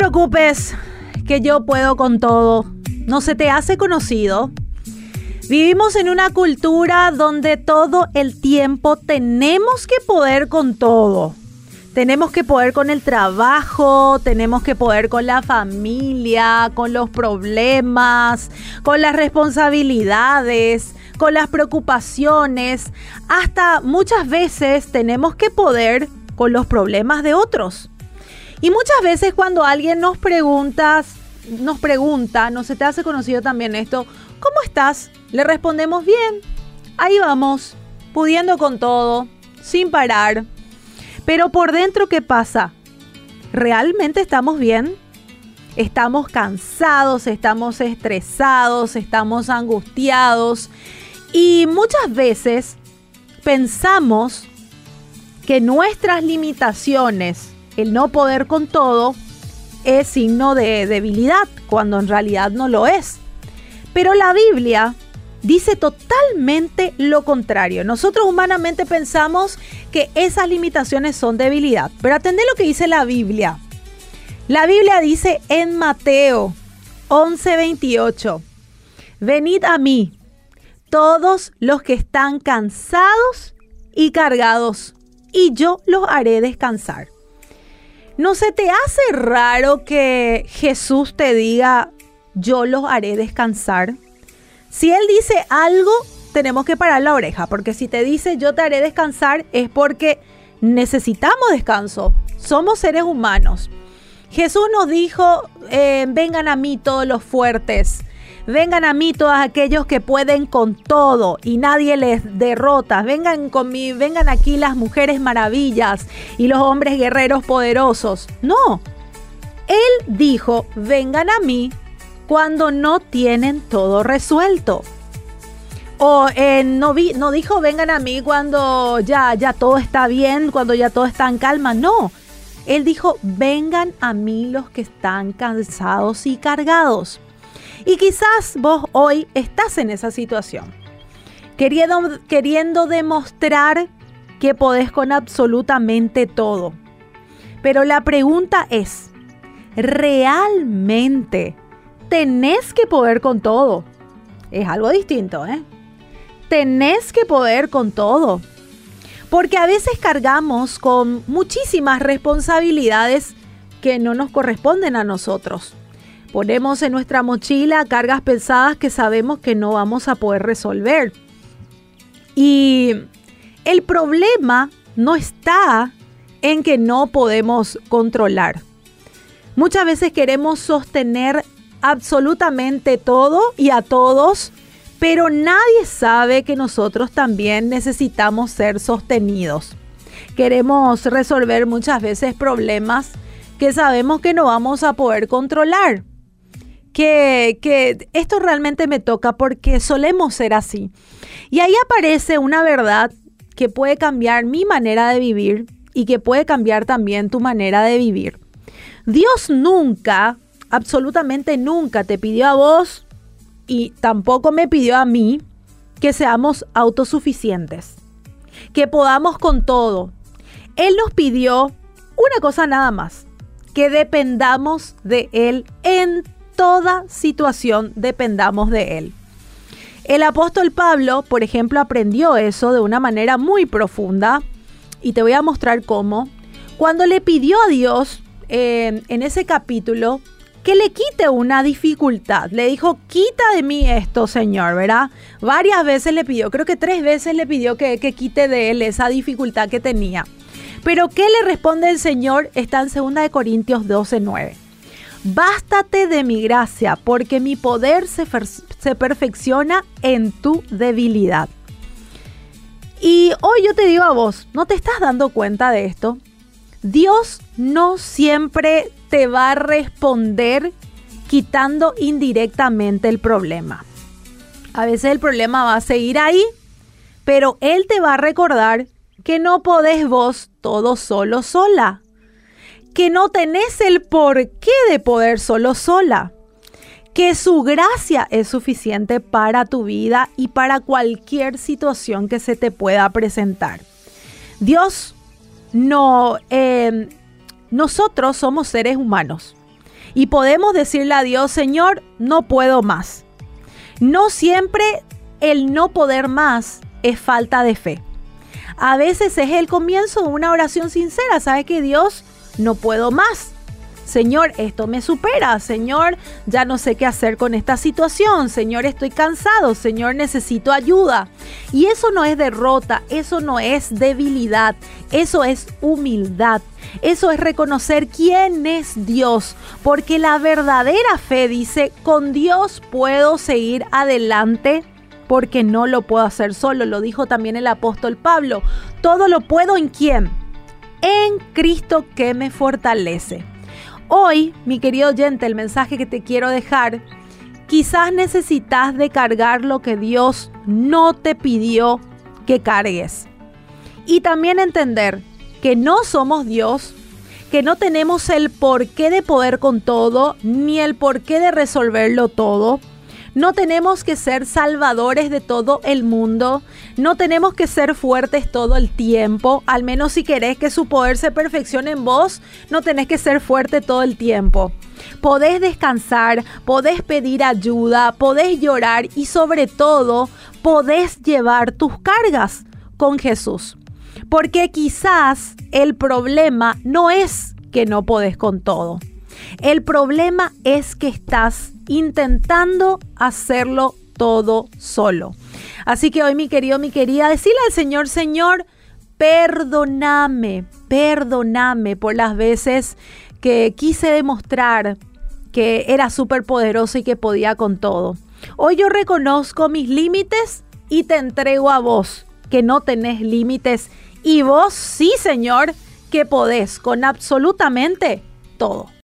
preocupes, que yo puedo con todo. ¿No se te hace conocido? Vivimos en una cultura donde todo el tiempo tenemos que poder con todo. Tenemos que poder con el trabajo, tenemos que poder con la familia, con los problemas, con las responsabilidades, con las preocupaciones. Hasta muchas veces tenemos que poder con los problemas de otros. Y muchas veces cuando alguien nos pregunta, ¿no se te hace conocido también esto? ¿Cómo estás? Le respondemos bien. Ahí vamos, pudiendo con todo, sin parar. Pero por dentro, ¿qué pasa? ¿Realmente estamos bien? Estamos cansados, estamos estresados, estamos angustiados. Y muchas veces pensamos que nuestras limitaciones, el no poder con todo, es signo de debilidad, cuando en realidad no lo es. Pero la Biblia dice totalmente lo contrario. Nosotros humanamente pensamos que esas limitaciones son debilidad. Pero atendé lo que dice la Biblia. La Biblia dice en Mateo 11:28, venid a mí, todos los que están cansados y cargados, y yo los haré descansar. ¿No se te hace raro que Jesús te diga, yo los haré descansar? Si Él dice algo, tenemos que parar la oreja, porque si te dice, yo te haré descansar, es porque necesitamos descanso. Somos seres humanos. Jesús nos dijo, vengan a mí todos los fuertes, vengan a mí todos aquellos que pueden con todo y nadie les derrota. Vengan conmigo, vengan aquí las mujeres maravillas y los hombres guerreros poderosos. No, Él dijo, vengan a mí cuando no tienen todo resuelto. O no dijo, vengan a mí cuando ya todo está bien, cuando ya todo está en calma. No, Él dijo, vengan a mí los que están cansados y cargados. Y quizás vos hoy estás en esa situación, queriendo demostrar que podés con absolutamente todo. Pero la pregunta es, ¿realmente tenés que poder con todo? Es algo distinto, ¿eh? Tenés que poder con todo. Porque a veces cargamos con muchísimas responsabilidades que no nos corresponden a nosotros. Ponemos en nuestra mochila cargas pesadas que sabemos que no vamos a poder resolver. Y el problema no está en que no podemos controlar. Muchas veces queremos sostener absolutamente todo y a todos, pero nadie sabe que nosotros también necesitamos ser sostenidos. Queremos resolver muchas veces problemas que sabemos que no vamos a poder controlar. Que esto realmente me toca porque solemos ser así. Y ahí aparece una verdad que puede cambiar mi manera de vivir y que puede cambiar también tu manera de vivir. Dios nunca, absolutamente nunca te pidió a vos y tampoco me pidió a mí que seamos autosuficientes, que podamos con todo. Él nos pidió una cosa nada más, que dependamos de Él en toda situación, dependamos de Él. El apóstol Pablo, por ejemplo, aprendió eso de una manera muy profunda y te voy a mostrar cómo. Cuando le pidió a Dios en ese capítulo que le quite una dificultad, le dijo, quita de mí esto, Señor, ¿verdad? Varias veces le pidió, creo que 3 veces le pidió que quite de él esa dificultad que tenía. Pero ¿qué le responde el Señor? Está en 2 Corintios 12:9. Bástate de mi gracia, porque mi poder se perfecciona en tu debilidad. Y hoy yo te digo a vos, ¿no te estás dando cuenta de esto? Dios no siempre te va a responder quitando indirectamente el problema. A veces el problema va a seguir ahí, pero Él te va a recordar que no podés vos todo solo sola. Que no tenés el porqué de poder solo sola, que su gracia es suficiente para tu vida y para cualquier situación que se te pueda presentar. Nosotros somos seres humanos Y podemos decirle a Dios, Señor, no puedo más. No siempre el no poder más es falta de fe. A veces es el comienzo de una oración sincera. ¿Sabes qué, Dios? No puedo más. Señor, esto me supera. Señor, ya no sé qué hacer con esta situación. Señor, estoy cansado. Señor, necesito ayuda. Y eso no es derrota, eso no es debilidad, eso es humildad. Eso es reconocer quién es Dios, porque la verdadera fe dice, con Dios puedo seguir adelante porque no lo puedo hacer solo. Lo dijo también el apóstol Pablo. Todo lo puedo ¿en quién? En Cristo que me fortalece. Hoy, mi querido oyente, el mensaje que te quiero dejar, quizás necesitas de cargar lo que Dios no te pidió que cargues. Y también entender que no somos Dios, que no tenemos el porqué de poder con todo, ni el porqué de resolverlo todo. No tenemos que ser salvadores de todo el mundo, no tenemos que ser fuertes todo el tiempo, al menos si querés que su poder se perfeccione en vos, no tenés que ser fuerte todo el tiempo. Podés descansar, podés pedir ayuda, podés llorar y sobre todo podés llevar tus cargas con Jesús. Porque quizás el problema no es que no podés con todo. El problema es que estás intentando hacerlo todo solo. Así que hoy, mi querido, mi querida, decirle al Señor, Señor, perdóname por las veces que quise demostrar que era súper poderoso y que podía con todo. Hoy yo reconozco mis límites y te entrego a vos, que no tenés límites, y vos sí, Señor, que podés con absolutamente todo.